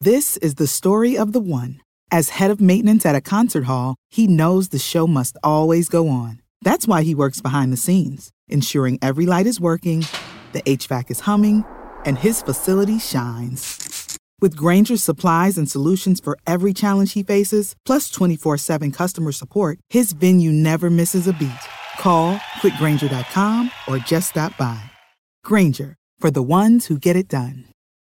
This is the story of the one. As head of maintenance at a concert hall, he knows the show must always go on. That's why he works behind the scenes, ensuring every light is working, the HVAC is humming, and his facility shines. With Grainger's supplies and solutions for every challenge he faces, plus 24/7 customer support, his venue never misses a beat. Call quickgrainger.com or just stop by. Grainger, for the ones who get it done.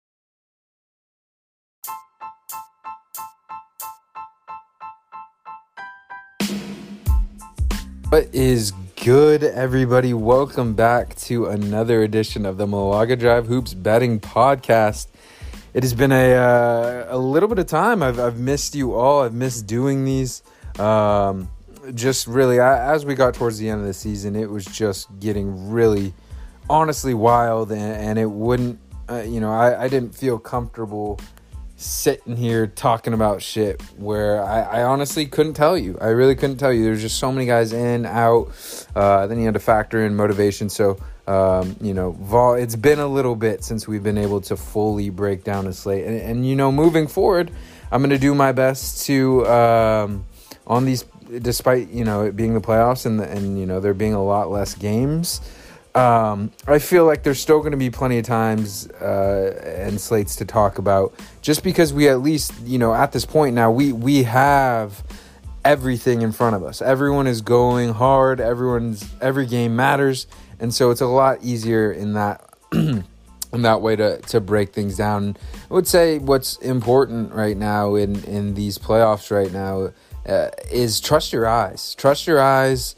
What is good, everybody? Welcome back to another edition of the Malaga Drive Hoops Betting Podcast. It has been a little bit of time. I've missed you all. I've missed doing these. Just really, as we got towards the end of the season, it was just getting really, honestly wild, and it wouldn't, I didn't feel comfortable sitting here talking about shit where I honestly couldn't tell you. I really couldn't tell you. There's just so many guys in, out. Then you had to factor in motivation. So, it's been a little bit since we've been able to fully break down a slate. And moving forward, I'm going to do my best to, on these, despite, it being the playoffs and there being a lot less games, I feel like there's still going to be plenty of times and slates to talk about, just because we at least, at this point now, we have everything in front of us. Everyone is going hard. Every game matters. And so it's a lot easier in that in that way to break things down. I would say what's important right now in these playoffs right now is trust your eyes. Trust your eyes.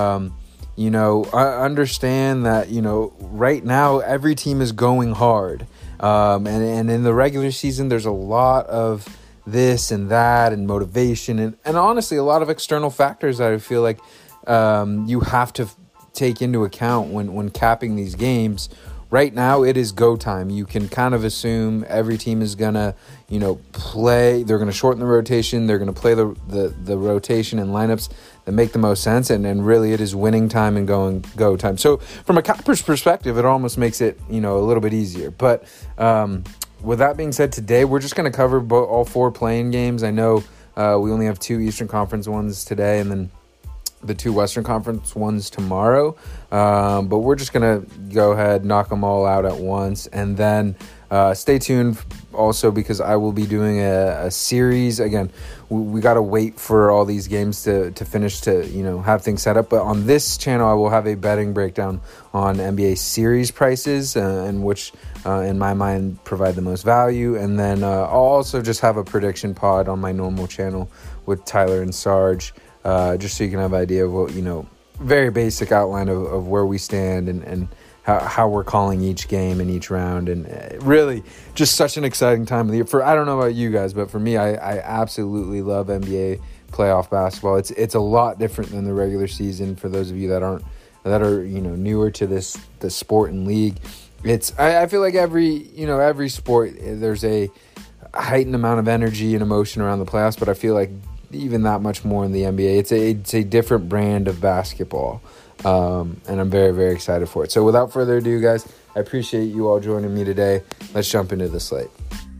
I understand that, right now every team is going hard. And in the regular season, there's a lot of this and that and motivation and honestly, a lot of external factors that I feel like you have to take into account when capping these games. Right now, it is go time. You can kind of assume every team is going to, play. They're going to shorten the rotation. They're going to play the rotation and lineups that make the most sense. And really, it is winning time and go time. So from a capper's perspective, it almost makes it, a little bit easier. But with that being said, today, we're just going to cover all four playing games. I know we only have two Eastern Conference ones today and then the two Western Conference ones tomorrow. But we're just going to go ahead, knock them all out at once. And then stay tuned also because I will be doing a series. Again, we got to wait for all these games to finish to, have things set up. But on this channel, I will have a betting breakdown on NBA series prices and which, in my mind, provide the most value. And then I'll also just have a prediction pod on my normal channel with Tyler and Sarge. Just so you can have an idea of what, very basic outline of where we stand and how we're calling each game and each round. And really just such an exciting time of the year. I don't know about you guys, but for me, I absolutely love NBA playoff basketball. It's a lot different than the regular season for those of you that are newer to the sport and league. I feel like every sport, there's a heightened amount of energy and emotion around the playoffs, but I feel like even that much more in the NBA. It's a different brand of basketball, and I'm very, very excited for it. So without further ado, guys, I appreciate you all joining me today. Let's jump into the slate.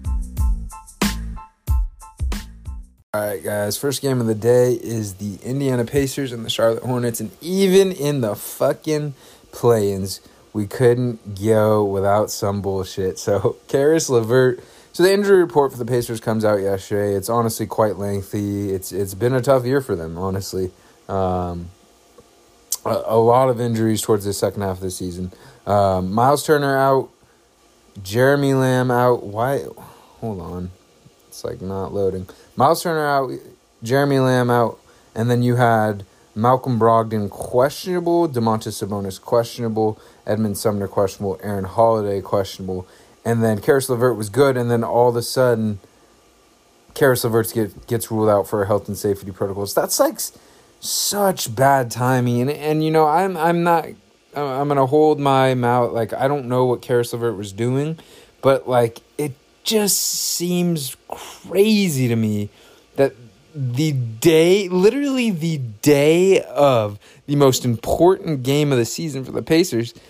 All right, guys, first game of the day is the Indiana Pacers and the Charlotte Hornets, and even in the fucking play-ins, we couldn't go without some bullshit. So Caris LeVert. So the injury report for the Pacers comes out yesterday. It's honestly quite lengthy. It's been a tough year for them, honestly. A lot of injuries towards the second half of the season. Miles Turner out. Jeremy Lamb out. Why? Hold on. It's not loading. Miles Turner out. Jeremy Lamb out. And then you had Malcolm Brogdon questionable. Domantas Sabonis questionable. Edmund Sumner questionable. Aaron Holiday questionable. And then Caris LeVert was good, and then all of a sudden, Caris LeVert gets ruled out for health and safety protocols. That's such bad timing, and I'm gonna hold my mouth. I don't know what Caris LeVert was doing, but it just seems crazy to me that literally the day of the most important game of the season for the Pacers,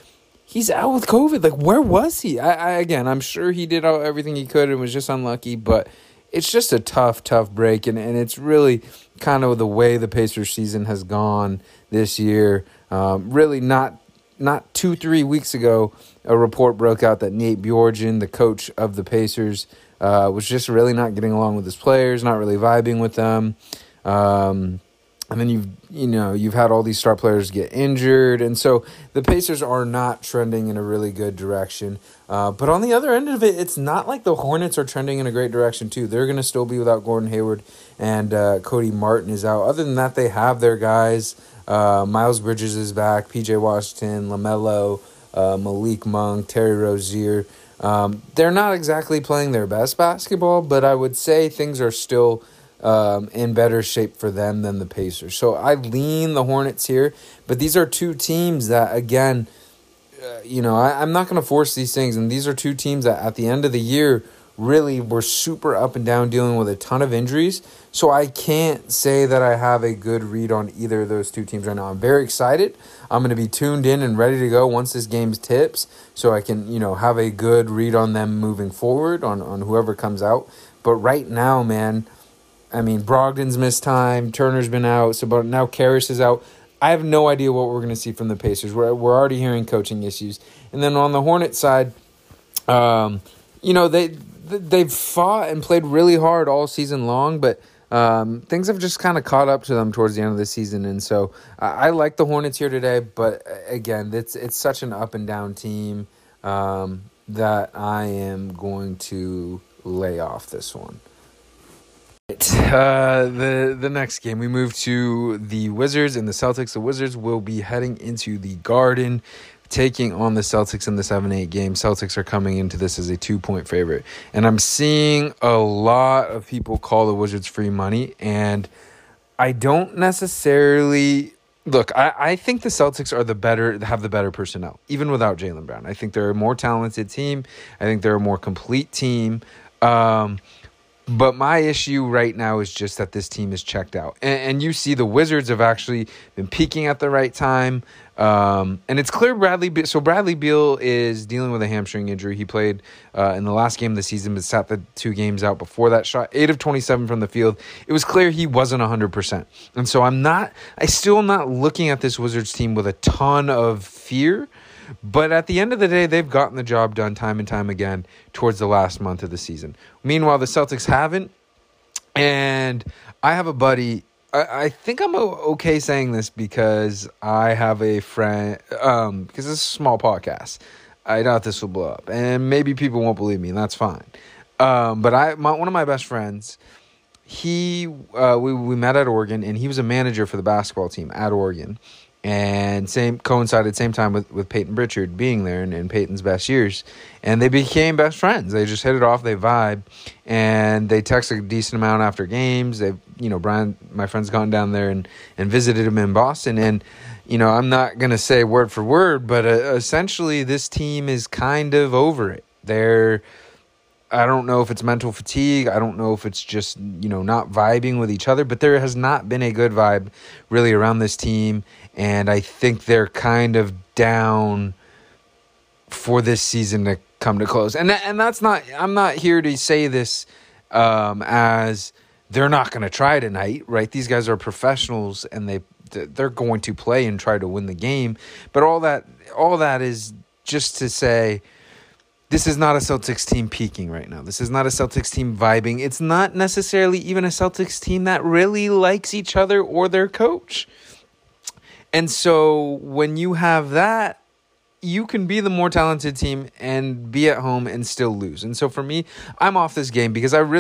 he's out with COVID. Like, where was he? Again, I'm sure he did everything he could and was just unlucky, but it's just a tough break, and it's really kind of the way the Pacers season has gone this year. Really not 2-3 weeks ago, a report broke out that Nate Bjorgen, the coach of the Pacers, was just really not getting along with his players, not really vibing with them. And then you've had all these star players get injured, and so the Pacers are not trending in a really good direction. But on the other end of it, it's not like the Hornets are trending in a great direction too. They're going to still be without Gordon Hayward, and Cody Martin is out. Other than that, they have their guys. Miles Bridges is back, P.J. Washington, LaMelo, Malik Monk, Terry Rozier. They're not exactly playing their best basketball, but I would say things are still in better shape for them than the Pacers. So I lean the Hornets here, but these are two teams that, again, I'm not going to force these things, and these are two teams that at the end of the year really were super up and down, dealing with a ton of injuries. So I can't say that I have a good read on either of those two teams right now. I'm very excited. I'm going to be tuned in and ready to go once this game tips, so I can, have a good read on them moving forward on whoever comes out. But right now, man, I mean, Brogdon's missed time, Turner's been out, so but now Karras is out. I have no idea what we're going to see from the Pacers. We're already hearing coaching issues. And then on the Hornets side, they've fought and played really hard all season long, but things have just kind of caught up to them towards the end of the season. And so I like the Hornets here today, but again, it's such an up and down team that I am going to lay off this one. The next game, we move to the Wizards and the Celtics. The Wizards will be heading into the Garden, taking on the Celtics in the 7-8 game. Celtics are coming into this as a 2-point favorite. And I'm seeing a lot of people call the Wizards free money, and I don't necessarily... Look, I think the Celtics have the better personnel, even without Jaylen Brown. I think they're a more talented team. I think they're a more complete team. But my issue right now is just that this team is checked out. And you see the Wizards have actually been peaking at the right time. And it's clear Bradley Beal is dealing with a hamstring injury. He played in the last game of the season, but sat the 2 games out before that. Shot 8 of 27 from the field. It was clear he wasn't 100%. And so I'm still not looking at this Wizards team with a ton of fear. But at the end of the day, they've gotten the job done time and time again towards the last month of the season. Meanwhile, the Celtics haven't. And I have a buddy. I think I'm okay saying this because I have a friend. Because it's a small podcast. I doubt this will blow up. And maybe people won't believe me, and that's fine. But one of my best friends, we met at Oregon, and he was a manager for the basketball team at Oregon. And coincided same time with Peyton Pritchard being there in Peyton's best years. And they became best friends. They just hit it off, they vibe, and they text a decent amount after games. Brian, my friend's gone down there and visited him in Boston. And, I'm not going to say word for word, but essentially this team is kind of over it. I don't know if it's mental fatigue. I don't know if it's just, not vibing with each other. But there has not been a good vibe really around this team. And I think they're kind of down for this season to come to close. And that's not, I'm not here to say this as they're not going to try tonight, right? These guys are professionals and they're going to play and try to win the game. But all that is just to say, this is not a Celtics team peaking right now. This is not a Celtics team vibing. It's not necessarily even a Celtics team that really likes each other or their coach. And so when you have that, you can be the more talented team and be at home and still lose. And so for me, I'm off this game because I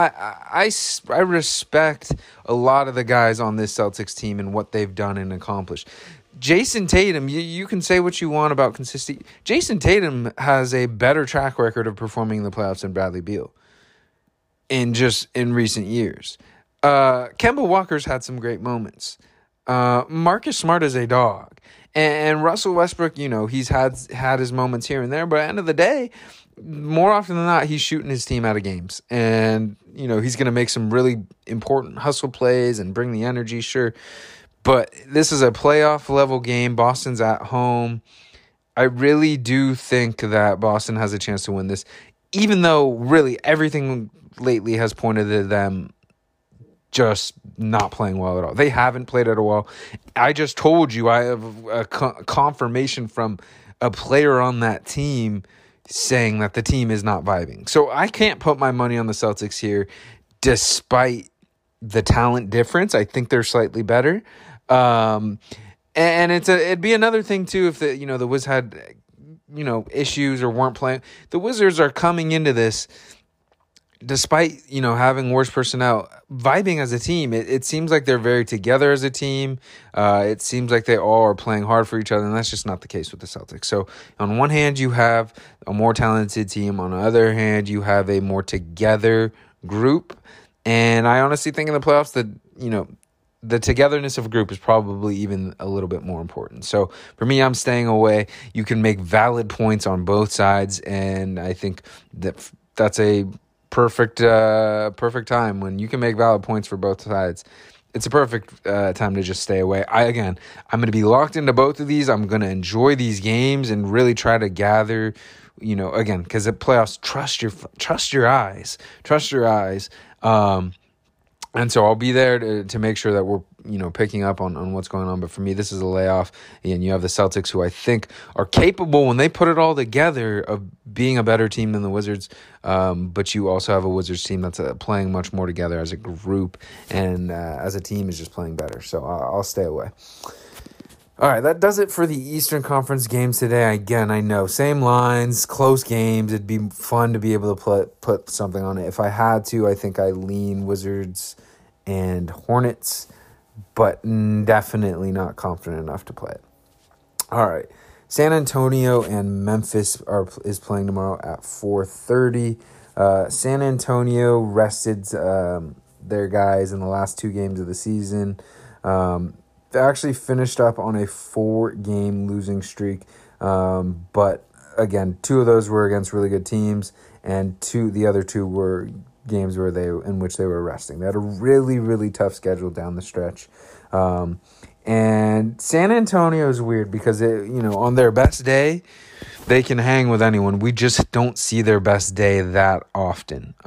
respect a lot of the guys on this Celtics team and what they've done and accomplished. Jason Tatum, you can say what you want about consistency. Jason Tatum has a better track record of performing in the playoffs than Bradley Beal in recent years. Kemba Walker's had some great moments. Marcus Smart is a dog. And Russell Westbrook, he's had his moments here and there, but at the end of the day, more often than not, he's shooting his team out of games. And, he's going to make some really important hustle plays and bring the energy, sure. But this is a playoff level game. Boston's at home. I really do think that Boston has a chance to win this, even though really everything lately has pointed to them just not playing well at all. They haven't played at all well. I just told you I have a confirmation from a player on that team saying that the team is not vibing. So I can't put my money on the Celtics here despite the talent difference. I think they're slightly better. And it'd be another thing too if the Wiz had issues or weren't playing. The Wizards are coming into this despite having worse personnel, vibing as a team. It seems like they're very together as a team. It seems like they all are playing hard for each other, and that's just not the case with the Celtics. So on one hand, you have a more talented team. On the other hand, you have a more together group. And I honestly think in the playoffs that the togetherness of a group is probably even a little bit more important. So for me, I'm staying away. You can make valid points on both sides, and I think that's a perfect time when you can make valid points for both sides. It's a perfect time to just stay away. I'm going to be locked into both of these. I'm going to enjoy these games and really try to gather, again, because at playoffs, trust your eyes. And so I'll be there to make sure that we're, picking up on what's going on. But for me, this is a layoff. And you have the Celtics, who I think are capable, when they put it all together, of being a better team than the Wizards. But you also have a Wizards team that's playing much more together as a group, and as a team is just playing better. So I'll stay away. All right, that does it for the Eastern Conference games today. Again, I know, same lines, close games. It'd be fun to be able to put something on it. If I had to, I think I lean Wizards and Hornets, but definitely not confident enough to play it. All right, San Antonio and Memphis is playing tomorrow at 4:30. San Antonio rested their guys in the last two games of the season. They actually finished up on a 4-game losing streak, but again, 2 of those were against really good teams, and the other 2 were games in which they were resting. They had a really, really tough schedule down the stretch. And San Antonio is weird because on their best day, they can hang with anyone. We just don't see their best day that often.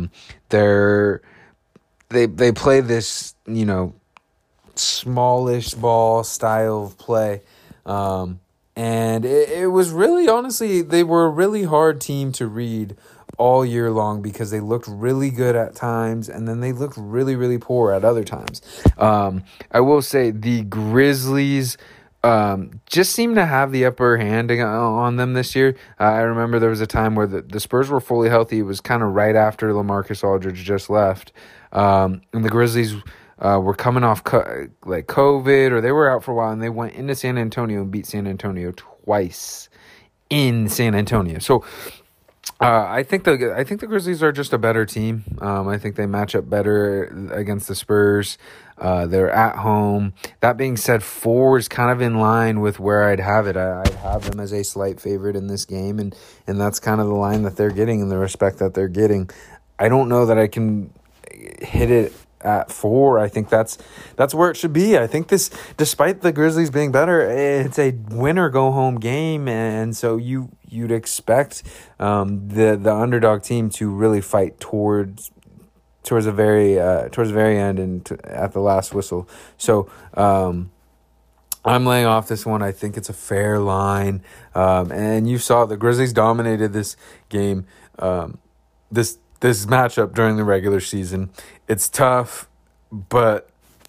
They play this, smallish ball style of play. And it was really, honestly, they were a really hard team to read all year long because they looked really good at times and then they looked really, really poor at other times. I will say the Grizzlies just seem to have the upper hand on them this year. I remember there was a time where the Spurs were fully healthy. It was kind of right after LaMarcus Aldridge just left. And the Grizzlies were coming off COVID, or they were out for a while, and they went into San Antonio and beat San Antonio twice in San Antonio. So I think the Grizzlies are just a better team. I think they match up better against the Spurs. They're at home. That being said, 4 is kind of in line with where I'd have it. I'd have them as a slight favorite in this game, and that's kind of the line that they're getting and the respect that they're getting. I don't know that I can hit it at 4. I think that's where it should be. I think this, despite the Grizzlies being better, it's a win or go home game, and so you'd expect the underdog team to really fight towards the very end and at the last whistle. So I'm laying off this one. I think it's a fair line, and you saw the Grizzlies dominated this game. This matchup during the regular season. It's tough, but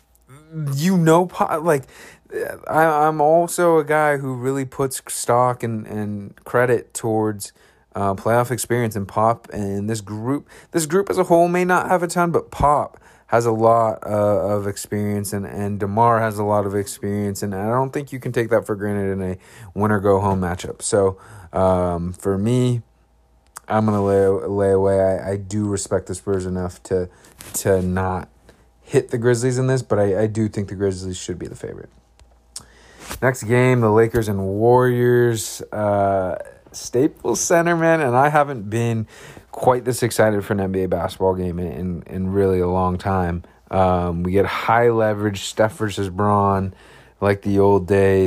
I'm also a guy who really puts stock and credit towards playoff experience and Pop. And this group as a whole may not have a ton, but Pop has a lot of experience, and DeMar has a lot of experience, and I don't think you can take that for granted in a win-or-go-home matchup. So for me, I'm going to lay away. I do respect the Spurs enough to not hit the Grizzlies in this, but I do think the Grizzlies should be the favorite. Next game, the Lakers and Warriors. Staples Center, man, and I haven't been quite this excited for an NBA basketball game in really a long time. We get high leverage, Steph versus Braun, like the old days.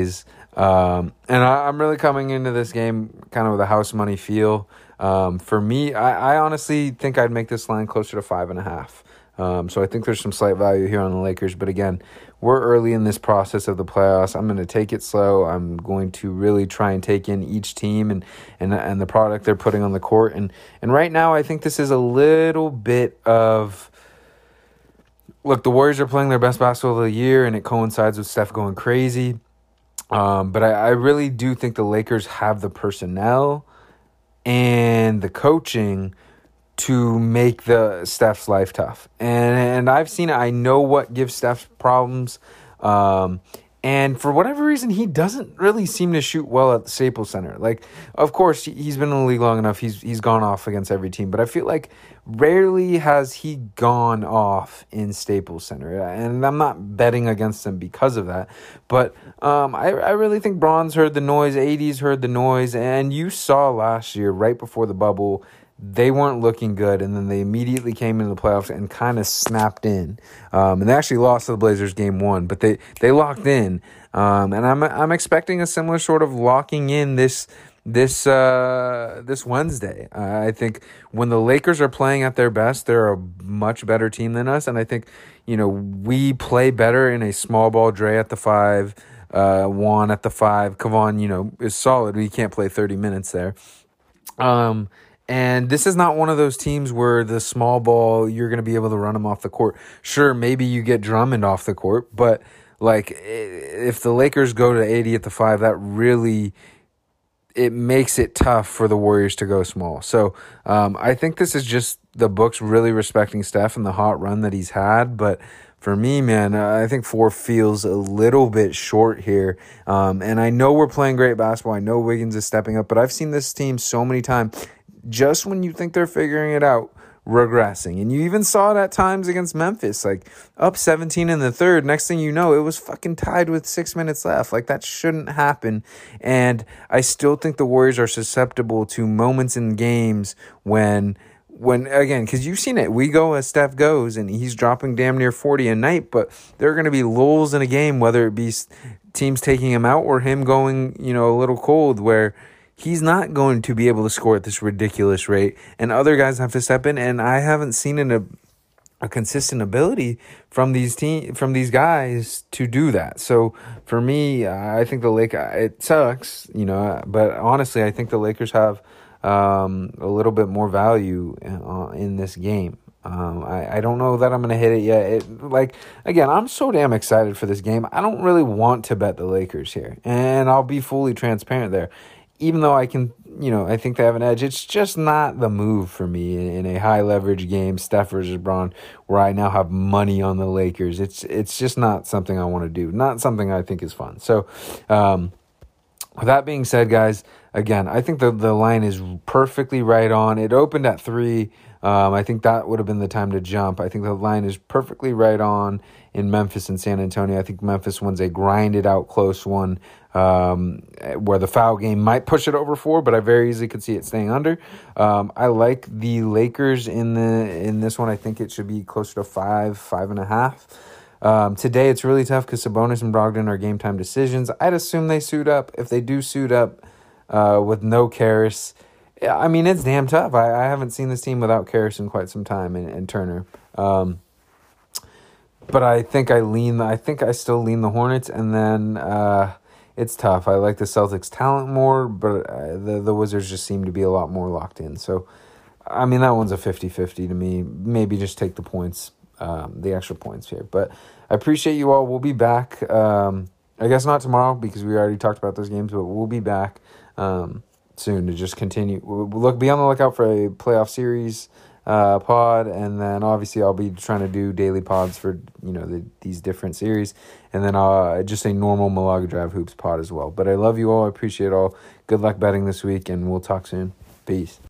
And I'm really coming into this game kind of with a house money feel. For me, I honestly think I'd make this line closer to 5.5. So I think there's some slight value here on the Lakers. But again, we're early in this process of the playoffs. I'm going to take it slow. I'm going to really try and take in each team and the product they're putting on the court. And right now, I think this is a little bit of... Look, the Warriors are playing their best basketball of the year, and it coincides with Steph going crazy. But I really do think the Lakers have the personnel and the coaching to make the Steph's life tough. And I've seen it. I know what gives Steph problems. And for whatever reason, he doesn't really seem to shoot well at the Staples Center. Like, of course, he's been in the league long enough. He's gone off against every team. But I feel like rarely has he gone off in Staples Center. And I'm not betting against him because of that. But I really think Bron's heard the noise. AD's heard the noise. And you saw last year, right before the bubble, they weren't looking good, and then they immediately came into the playoffs and kind of snapped in. And they actually lost to the Blazers game 1, but they locked in. And I'm expecting a similar sort of locking in this Wednesday. I think when the Lakers are playing at their best, they're a much better team than us, and I think we play better in a small ball. Dre at the 5, Juan at the 5. Kevon, is solid. We can't play 30 minutes there. And this is not one of those teams where the small ball, you're going to be able to run them off the court. Sure, maybe you get Drummond off the court, but like if the Lakers go to 80 at the 5, that really, it makes it tough for the Warriors to go small. So I think this is just the books really respecting Steph and the hot run that he's had. But for me, man, I think 4 feels a little bit short here. And I know we're playing great basketball. I know Wiggins is stepping up, but I've seen this team so many times. Just when you think they're figuring it out, regressing. And you even saw it at times against Memphis, like up 17 in the third. Next thing you know, it was fucking tied with 6 minutes left. Like, that shouldn't happen. And I still think the Warriors are susceptible to moments in games when again, because you've seen it, we go as Steph goes, and he's dropping damn near 40 a night, but there are going to be lulls in a game, whether it be teams taking him out or him going, a little cold, where he's not going to be able to score at this ridiculous rate, and other guys have to step in. And I haven't seen a consistent ability from these guys to do that. So for me, I think it sucks, but honestly, I think the Lakers have a little bit more value in this game. I don't know that I'm going to hit it yet. Again, I'm so damn excited for this game. I don't really want to bet the Lakers here, and I'll be fully transparent there. Even though I can, I think they have an edge, it's just not the move for me in a high leverage game, Steph versus Bron, where I now have money on the Lakers. It's just not something I want to do, not something I think is fun. So, with that being said, guys, again, I think the line is perfectly right on. It opened at 3. I think that would have been the time to jump. I think the line is perfectly right on in Memphis and San Antonio. I think Memphis wins a grinded out close one, where the foul game might push it over 4, but I very easily could see it staying under. I like the Lakers in this one. I think it should be closer to 5.5. Today it's really tough because Sabonis and Brogdon are game time decisions. I'd assume they suit up. If they do suit up with no Karras, I mean, it's damn tough. I haven't seen this team without Karras in quite some time, and Turner. But I think I still lean the Hornets, and then it's tough. I like the Celtics' talent more, but the Wizards just seem to be a lot more locked in. So, I mean, that one's a 50-50 to me. Maybe just take the points, the extra points here. But I appreciate you all. We'll be back. I guess not tomorrow because we already talked about those games, but we'll be back soon to just continue. Be on the lookout for a playoff series pod, and then obviously I'll be trying to do daily pods for these different series, and then just a normal Malaga Drive Hoops pod as well. But I love you all. I appreciate it all. Good luck betting this week, and we'll talk soon. Peace.